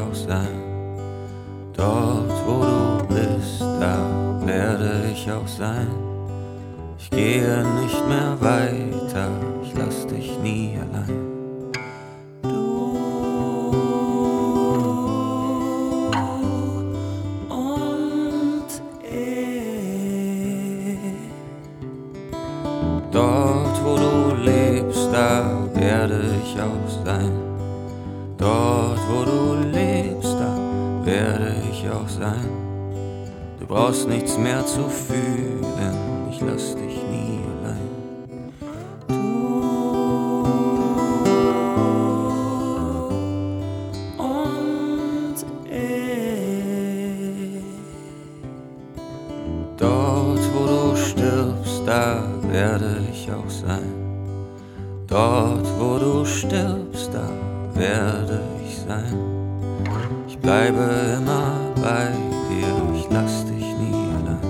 auch sein. Dort, wo du bist, da werde ich auch sein. Ich gehe nicht mehr weiter, ich lass dich nie allein. Du und ich. Dort, wo du lebst, da werde ich auch sein. Dort, wo du lebst, da werde ich auch sein. Du brauchst nichts mehr zu fühlen, ich lass dich nie allein. Du und ich. Dort, wo du stirbst, da werde ich auch sein. Dort, wo du stirbst, da werde ich sein. Ich bleibe immer bei dir, ich lass dich nie allein.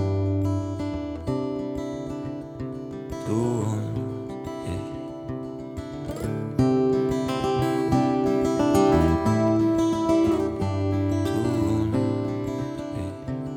Du und ich. Du und ich.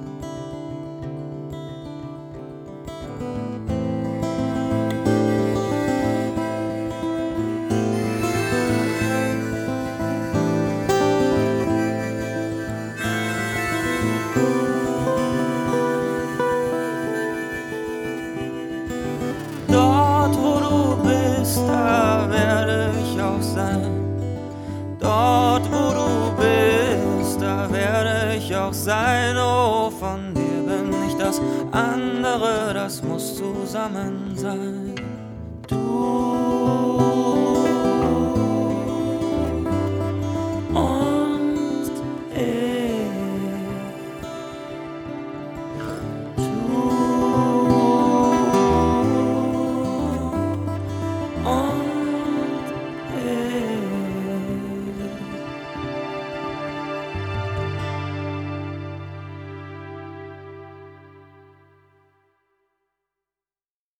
Dort, wo du bist, da werde ich auch sein. Dort, wo du bist, da werde ich auch sein. Oh, von dir bin ich das andere, das muss zusammen sein.